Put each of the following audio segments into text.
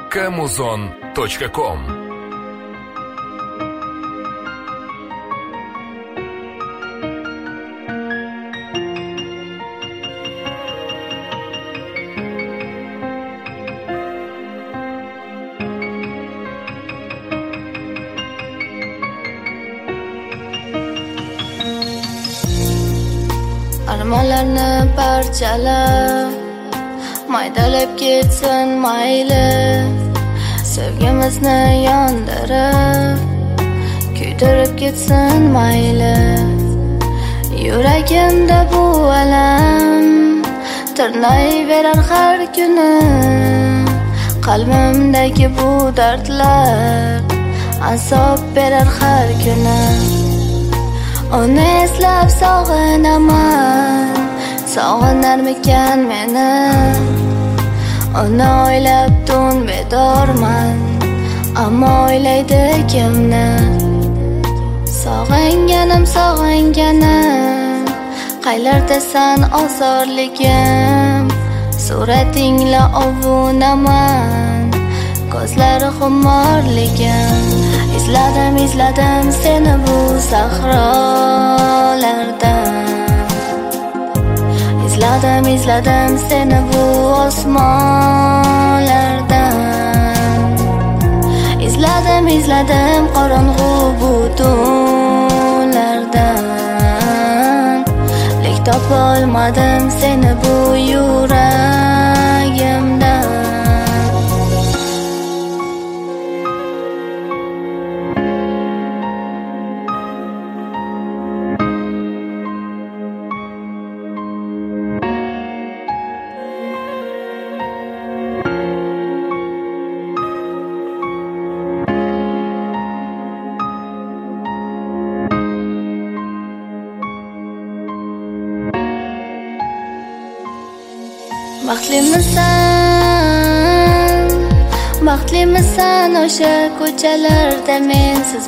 kamuzon.com. Armonlarni parchalab maydalab ketsin mayli, sevgimizni yondirib kuydirib ketsin mayli. Yuragimda bu alam tirnayverar har kuni, qalbimdagi bu dardlar azob berar har kuni. Uni eslab sog'inaman, sog'inarmikan meni? Uni o'ylab tun bedorman, ammo o'ylaydi kimni? Sog'inganim, qaylardasan ozorligim? Suratingla ovunaman, ko'zlari xumorligim. Izladim seni bu sahrolarda, izladim seni bu osmonlarda, izladim qorong'u bu tunlardan. Lek topolmadim seni bu yuragimdan. Baxtlimisan o'sha ko'chalarda mensiz?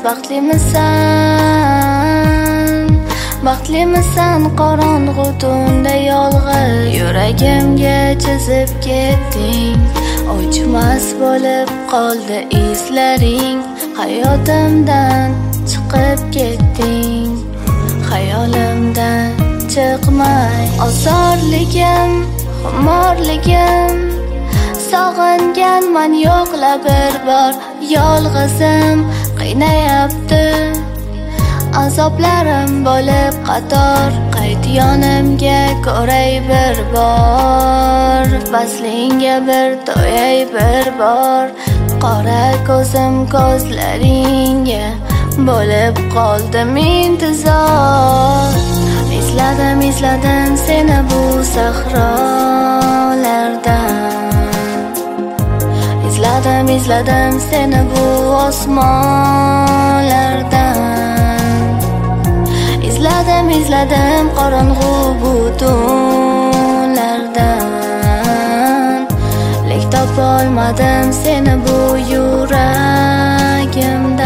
Baxtlimisan qorong'u tunda yolg'iz yuragimga chizib ketding? O'chmas bo'lib qoldi izlaring, hayotimdan chiqib ketding. Xayolimdan chiqmay ozorligim, xumorligim. Sog'inganman yo'qla bir bor, yolg'izim qiynayapti. Azoblarim bo'lib qator, qayt yonimga ko'ray bir bor. Vaslingga bir to'yay bir bor, qora ko'zim ko'zlaringga bo'lib qoldim intizor. Izladim seni bu sahrolarda, izladim seni bu osmonlardan. Izladim qorong'u bu tunlardan. Lek topolmadim seni bu yuragimdan.